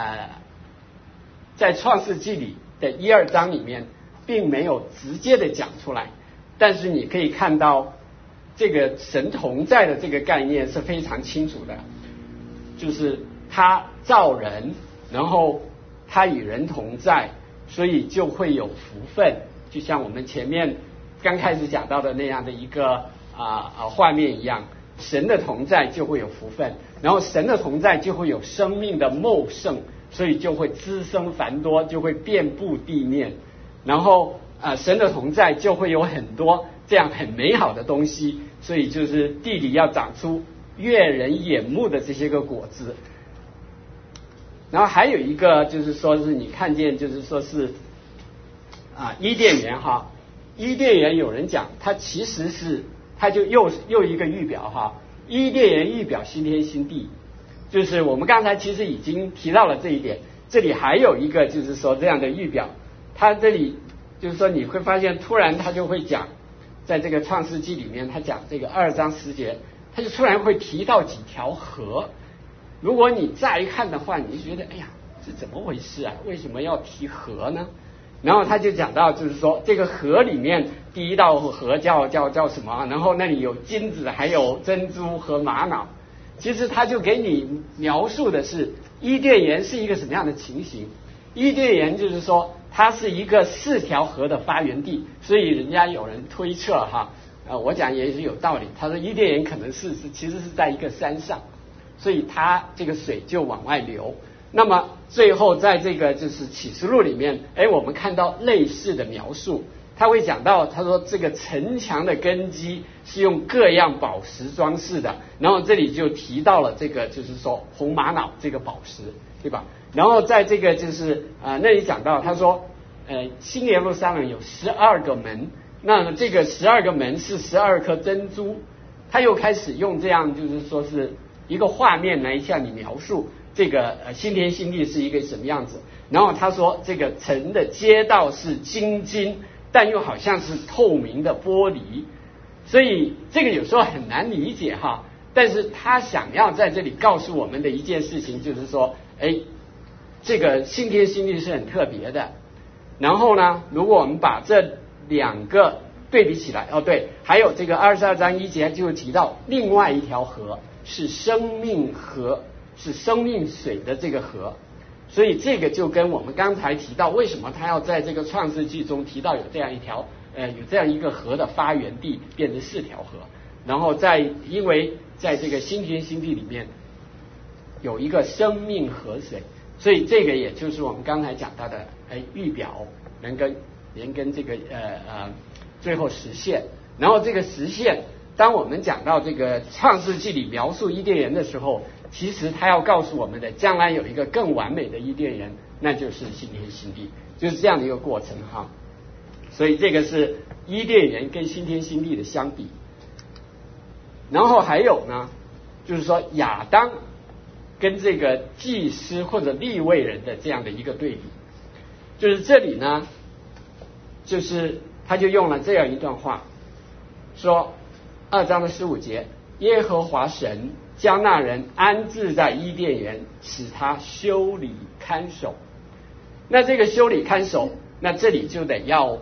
创世纪里的1、2章里面并没有直接的讲出来，但是你可以看到这个神同在的这个概念是非常清楚的，就是他造人，然后他与人同在，所以就会有福分，就像我们前面刚开始讲到的那样的一个画面一样，神的同在就会有福分，然后神的同在就会有生命的茂盛，所以就会滋生繁多，就会遍布地面，然后神的同在就会有很多这样很美好的东西，所以就是地里要长出悦人眼目的这些个果子。然后还有一个就是说是你看见就是说是伊甸园哈，伊甸园有人讲它其实是它就又一个预表哈，伊甸园预表新天新地，就是我们刚才其实已经提到了这一点，这里还有一个就是说这样的预表，它这里就是说你会发现突然它就会讲，在这个创世纪里面他讲这个2章10节，他就突然会提到几条河，如果你再一看的话，你就觉得哎呀这怎么回事啊，为什么要提河呢？然后他就讲到就是说这个河里面第一道河叫什么，然后那里有金子还有珍珠和玛瑙，其实他就给你描述的是伊甸园是一个什么样的情形。伊甸园就是说它是一个4条河的发源地，所以人家有人推测哈，我讲也是有道理，他说伊甸园可能其实是在一个山上，所以它这个水就往外流。那么最后在这个就是启示录里面，我们看到类似的描述，他会讲到他说这个城墙的根基是用各样宝石装饰的，然后这里就提到了这个就是说红玛瑙这个宝石，对吧？然后在这个就是那里讲到他说新耶路撒冷有12个门，那这个12个门是12颗珍珠，他又开始用这样就是说是一个画面来向你描述这个新天新地是一个什么样子。然后他说这个城的街道是金，但又好像是透明的玻璃，所以这个有时候很难理解哈。但是他想要在这里告诉我们的一件事情就是说，这个新天新地是很特别的。然后呢，如果我们把这2个对比起来，对，还有这个22章1节就提到另外一条河是生命河，是生命水的这个河，所以这个就跟我们刚才提到为什么他要在这个创世纪中提到有这样一个河的发源地变成4条河，然后因为在这个新天新地里面有一个生命河水，所以这个也就是我们刚才讲到的预表能跟这个最后实现。然后这个实现，当我们讲到这个创世纪里描述伊甸园的时候，其实他要告诉我们的将来有一个更完美的伊甸园，那就是新天新地，就是这样的一个过程哈。所以这个是伊甸园跟新天新地的相比。然后还有呢，就是说亚当跟这个祭司或者利未人的这样的一个对比，就是这里呢，就是他就用了这样一段话，说2章的15节，耶和华神将那人安置在伊甸园，使他修理看守。那这个修理看守，那这里就得要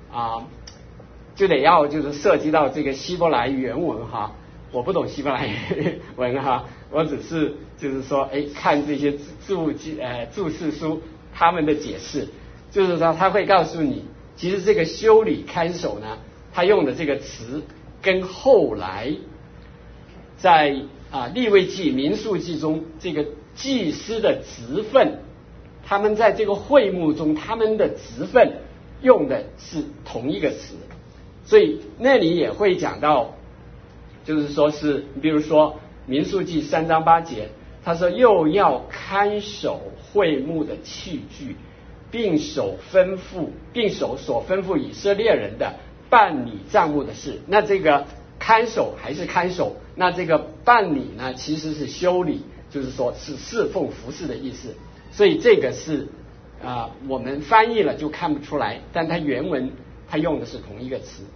就是涉及到这个希伯来原文哈。我不懂希伯来文哈，我只是就是说看这些注释书他们的解释，就是说他会告诉你，其实这个修理看守呢，他用的这个词跟后来在利未记民数记中这个祭司的职分，他们在这个会幕中他们的职分用的是同一个词，所以那里也会讲到，就是说是比如说民数记3章8节，他说又要看守会幕的器具，并所吩咐以色列人的办理账目的事。那这个看守还是看守，那这个办理呢其实是修理，就是说是侍奉服侍的意思。所以这个是我们翻译了就看不出来，但它原文它用的是同一个词。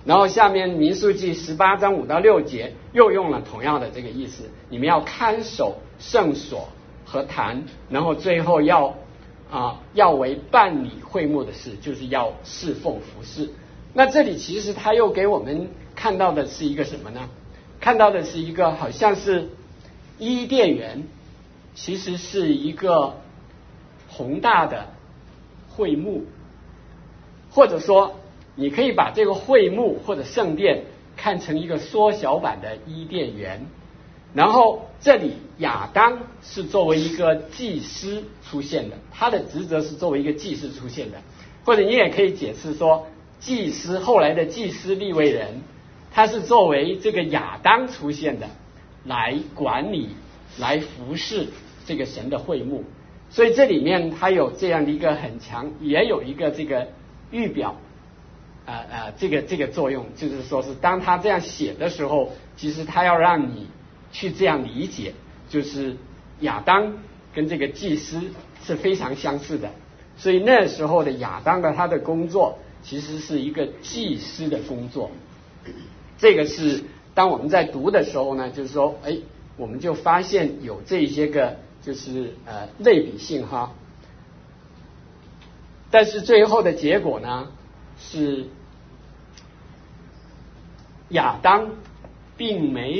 然后下面民数记18章5到6节又用了同样的这个意思，你们要看守圣所和坛，然后最后要为办理会幕的事，就是要侍奉服侍。那这里其实他又给我们看到的是一个什么呢？看到的是一个好像是伊甸园，其实是一个宏大的会幕，或者说你可以把这个会幕或者圣殿看成一个缩小版的伊甸园。然后这里亚当是作为一个祭司出现的，他的职责是作为一个祭司出现的，或者你也可以解释说，祭司后来的祭司利未人，他是作为这个亚当出现的，来管理来服侍这个神的会幕。所以这里面它有这样的一个很强，也有一个这个预表这个作用，就是说是当他这样写的时候，其实他要让你去这样理解，就是亚当跟这个祭司是非常相似的。所以那时候的亚当的他的工作其实是一个祭司的工作。这个是当我们在读的时候呢，就是说我们就发现有这些个就是类比性哈。但是最后的结果呢，是亚当并没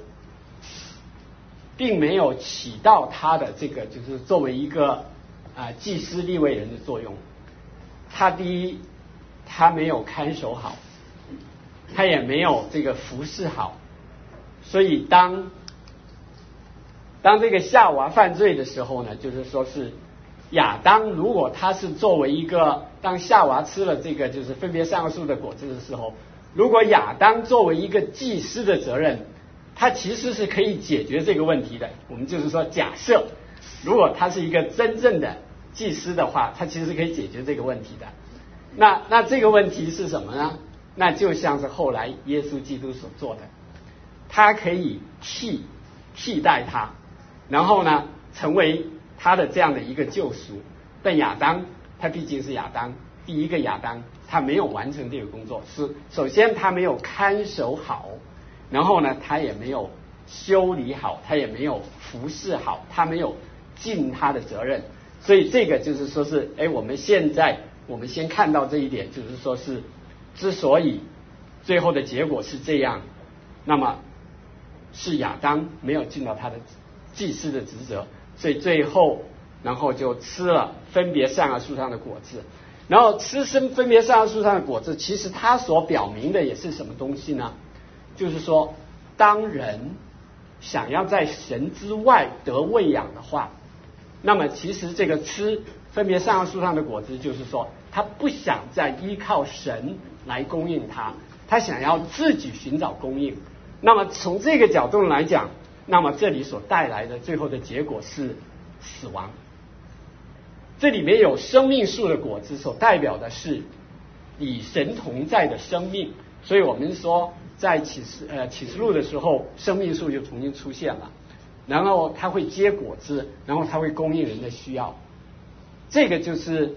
有起到他的这个就是作为一个祭司利未人的作用。他第一，他没有看守好，他也没有这个服侍好。所以当这个夏娃犯罪的时候呢，就是说是亚当如果他是作为一个，当夏娃吃了这个就是分别善恶树的果子的时候，如果亚当作为一个祭司的责任，他其实是可以解决这个问题的。我们就是说假设如果他是一个真正的祭司的话，他其实是可以解决这个问题的。那这个问题是什么呢？那就像是后来耶稣基督所做的，他可以替代他，然后呢成为他的这样的一个救赎。但亚当他毕竟是亚当，第一个亚当他没有完成这个工作，是首先他没有看守好，然后呢他也没有修理好，他也没有服侍好，他没有尽他的责任。所以这个就是说是我们先看到这一点，就是说是之所以最后的结果是这样，那么是亚当没有尽到他的祭司的职责，所以最后然后就吃了分别善恶树上的果子。然后吃分别善恶树上的果子，其实它所表明的也是什么东西呢？就是说当人想要在神之外得喂养的话，那么其实这个吃分别善恶树上的果子，就是说他不想再依靠神来供应他想要自己寻找供应。那么从这个角度来讲，那么这里所带来的最后的结果是死亡。这里面有生命树的果子，所代表的是与神同在的生命。所以我们说在启示录的时候，生命树就重新出现了，然后它会结果子，然后它会供应人的需要。这个就是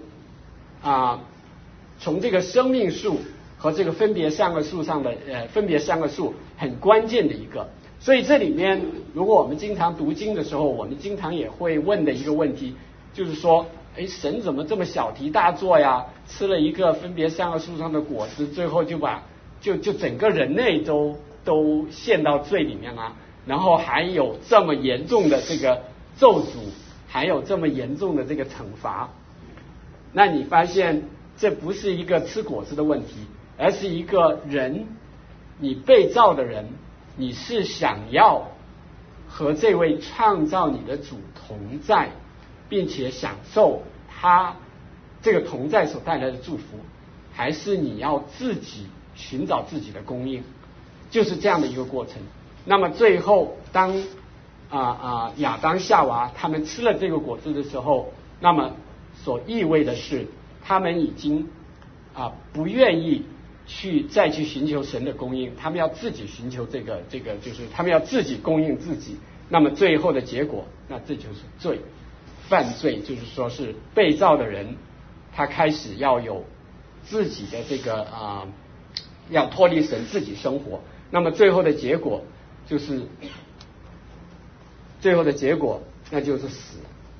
从这个生命树和这个分别善恶树上的分别善恶树很关键的一个。所以这里面如果我们经常读经的时候，我们经常也会问的一个问题，就是说神怎么这么小题大做呀？吃了一个分别善恶树上的果子，最后就整个人类都陷到罪里面了，然后还有这么严重的这个咒诅，还有这么严重的这个惩罚。那你发现这不是一个吃果子的问题，而是一个人，你被造的人，你是想要和这位创造你的主同在，并且享受他这个同在所带来的祝福，还是你要自己寻找自己的供应？就是这样的一个过程。那么最后当亚当夏娃他们吃了这个果子的时候，那么所意味的是他们已经不愿意再去寻求神的供应，他们要自己寻求这个就是他们要自己供应自己。那么最后的结果，那这就是罪。犯罪就是说是被造的人，他开始要有自己的这个要脱离神自己生活，那么最后的结果那就是死。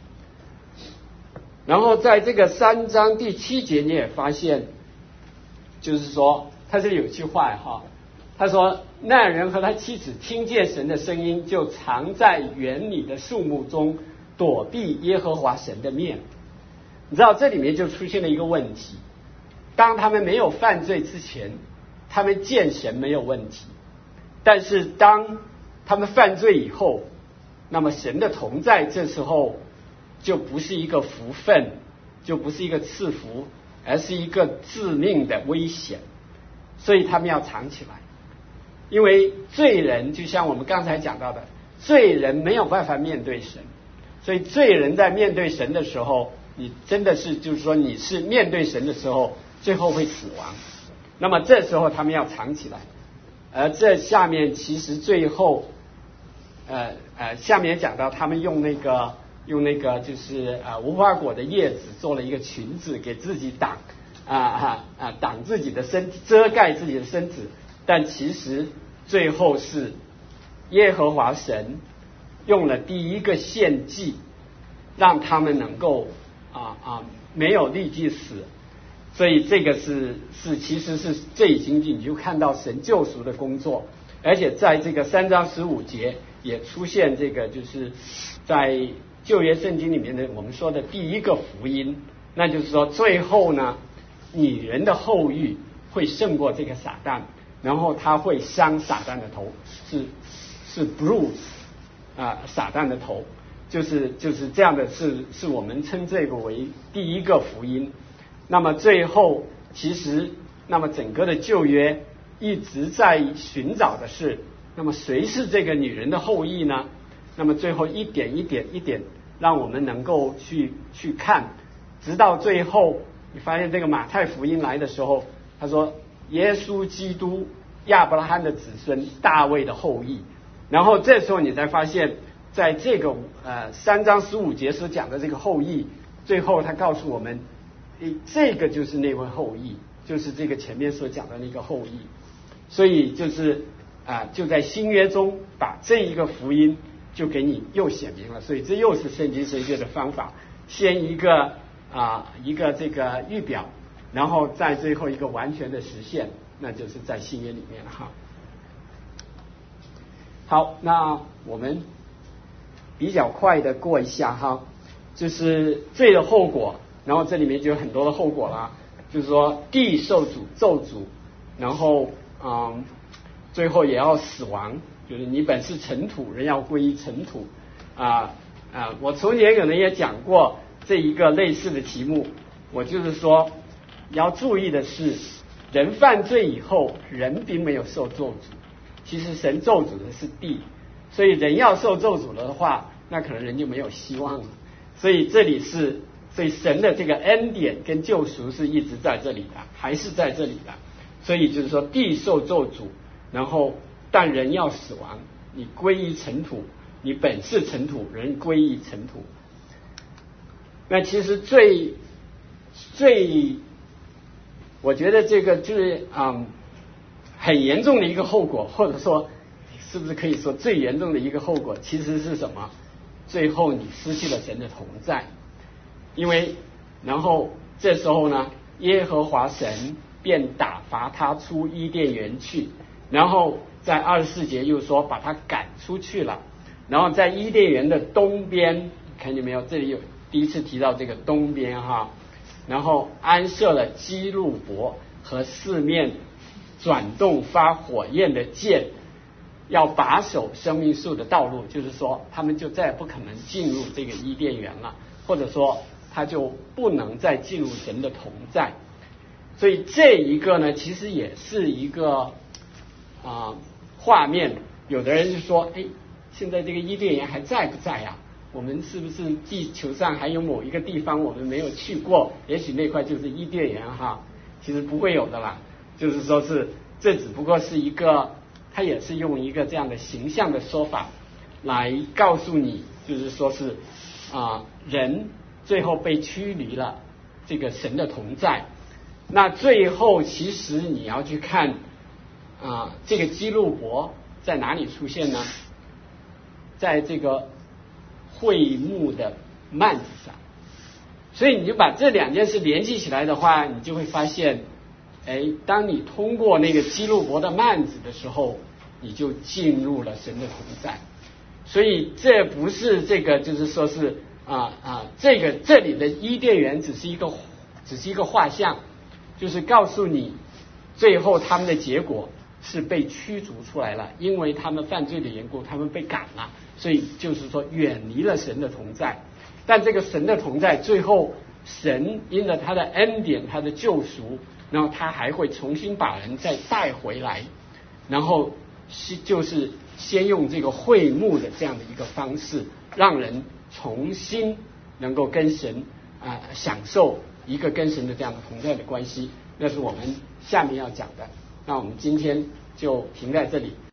然后在这个3章第7节你也发现，就是说他这里有句话哈，他说那人和他妻子听见神的声音，就藏在园里的树木中，躲避耶和华神的面。你知道这里面就出现了一个问题，当他们没有犯罪之前，他们见神没有问题，但是当他们犯罪以后，那么神的同在这时候就不是一个福分，就不是一个赐福，而是一个致命的危险，所以他们要藏起来。因为罪人就像我们刚才讲到的，罪人没有办法面对神，所以罪人在面对神的时候，你真的是就是说你是面对神的时候最后会死亡，那么这时候他们要藏起来。而这下面其实最后下面讲到他们用那个就是无花果的叶子做了一个裙子给自己挡自己的身体，遮盖自己的身子，但其实最后是耶和华神用了第一个献祭，让他们能够没有立即死。所以这个其实是最经济，你就看到神救赎的工作。而且在这个3章15节也出现这个，就是在旧约圣经里面的我们说的第一个福音，那就是说最后呢，女人的后裔会胜过这个撒旦，然后他会伤撒旦的头，是 bruise 撒旦的头，就是这样的，是我们称这个为第一个福音。那么最后其实那么整个的旧约一直在寻找的是，那么谁是这个女人的后裔呢？那么最后一点一点让我们能够去看，直到最后你发现这个马太福音来的时候，他说耶稣基督亚伯拉罕的子孙，大卫的后裔。然后这时候你才发现在这个3章15节所讲的这个后裔，最后他告诉我们这个就是那位后裔，就是这个前面所讲的那个后裔。所以就是就在新约中把这一个福音就给你又显明了。所以这又是圣经神学的方法，先一个这个预表，然后在最后一个完全的实现，那就是在新约里面了哈。好，那我们比较快的过一下哈，就是罪的后果，然后这里面就有很多的后果啦，就是说地受咒诅，然后最后也要死亡，就是你本是尘土，人要归于尘土。我从前可能也讲过这一个类似的题目，我就是说要注意的是，人犯罪以后，人并没有受咒诅，其实神咒诅的是地，所以人要受咒诅的话，那可能人就没有希望了。所以这里是，所以神的这个恩典跟救赎是一直在这里的，还是在这里的。所以就是说地受咒诅，然后但人要死亡，你归于尘土，你本是尘土，人归于尘土。那其实最我觉得这个就是很严重的一个后果，或者说是不是可以说最严重的一个后果，其实是什么？最后你失去了神的同在。因为然后这时候呢，耶和华神便打发他出伊甸园去，然后在24节又说把他赶出去了，然后在伊甸园的东边，看见没有？这里有第一次提到这个东边哈，然后安设了基路伯和四面转动发火焰的箭，要把守生命树的道路，就是说他们就再也不可能进入这个伊甸园了，或者说他就不能再进入神的同在。所以这一个呢，其实也是一个画面。有的人就说，现在这个伊甸园还在不在啊？我们是不是地球上还有某一个地方我们没有去过？也许那块就是伊甸园哈。其实不会有的啦，就是说是这只不过是一个，他也是用一个这样的形象的说法来告诉你，就是说是人最后被驱离了这个神的同在。那最后其实你要去看这个基路伯在哪里出现呢？在这个会幕的幔子上。所以你就把这两件事联系起来的话，你就会发现，当你通过那个基路伯的幔子的时候，你就进入了神的同在。所以这不是这个，就是说是这里的伊甸园只是一个画像，就是告诉你最后他们的结果是被驱逐出来了，因为他们犯罪的缘故，他们被赶了，所以就是说远离了神的同在。但这个神的同在，最后神因着他的恩典，他的救赎，然后他还会重新把人再带回来，然后就是先用这个会幕的这样的一个方式，让人重新能够跟神享受一个跟神的这样的同在的关系。那是我们下面要讲的。那我们今天就停在这里。